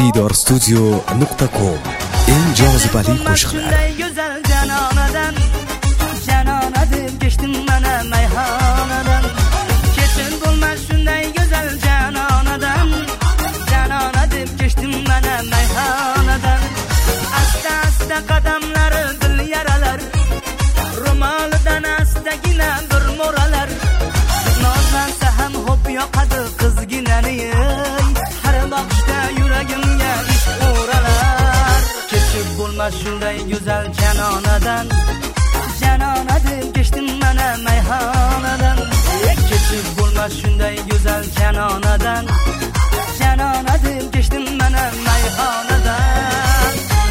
diydorstudio.com eng jozibali qo'shiqlar. Go'zal janonadan, janona deb kechdim mana mayxonadan. Kechib bo'lmas shunday go'zal janonadan, janona deb kechdim mana mayxonadan. Asta asta qadamlari dil yaralar, ro'molidan astagina bir mo'ralar. Nozlansa ham hop yoqadi qizginani, har boqishda yuragimga ish o'ralar. Kechib bo'lmas shunday go'zal janonadan, janona deb kechdim mana mayxonadan. Kechib bo'lmas shunday go'zal janonadan, janona deb kechdim mana mayxonadan.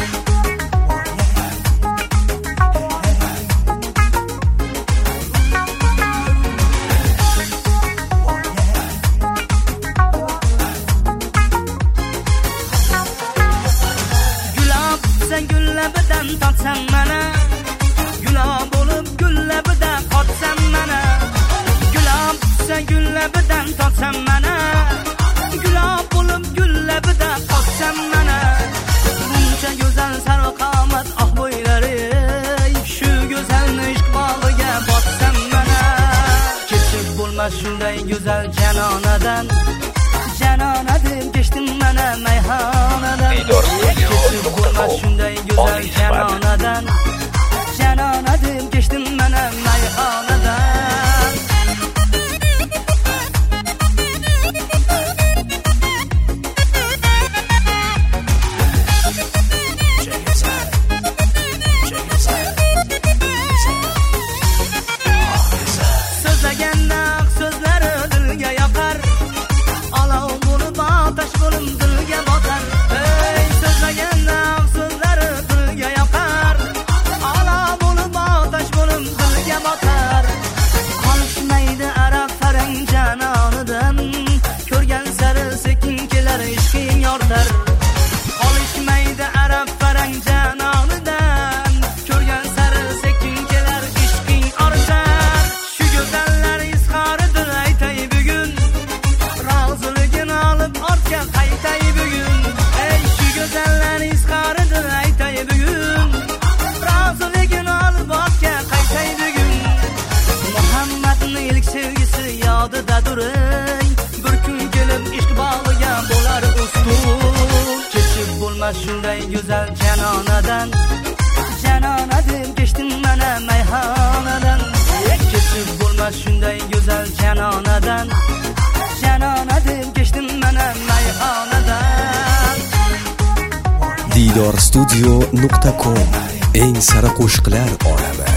Gullabidan totsam mana, gulob bo'lib gullabida qotsam mana. Gulob tutsa gullabidan totsam mana, gulob bo'lib gullabida qotsam mana. Buncha go'zal sarvqomat oq bo'ylari, shu go'zalni ishq bog'iga botsam mana. Kechib bo'lmas shunday go'zal janonadan, janona deb kechdim mana mayxonadan. Kechib bo'lmas shunday go'zal janonadan, janona deb kechdim mana mayxonadan. So'zlaganda so'zlari dilga yoqar, olov bo'lib otash bo'lib dilga botar. Ey so'zlaganda so'zlari dilga yoqar, olov bo'lib otash bo'lib dilga botar. Qolishmaydi arab farang janonidan, ko'rgan sari sekin kelar ishqing yortar. Qolishmaydi arab farang janonidan, ko'rgan sari sekin kelar ishqing ortar. Shu go'zallar izhoridir aytay bugun, roziligini olib ortga qaytay bugun. Ey shu go'zallar izhoridir aytay bugun, roziligini olib ortga qaytay bugun. Muhammadning ilk sevgisi yodidadir, bir kun kelib ishq bog'iga bo'lar ustun. Kechib bo'lmas shunday go'zal janonadan, janona deb kechdim mana mayxonadan. Kechib bo'lmas shunday go'zal janonadan, janona deb kechdim mana mayxonadan. diydorstudio.com eng sara qo'shiqlar olami.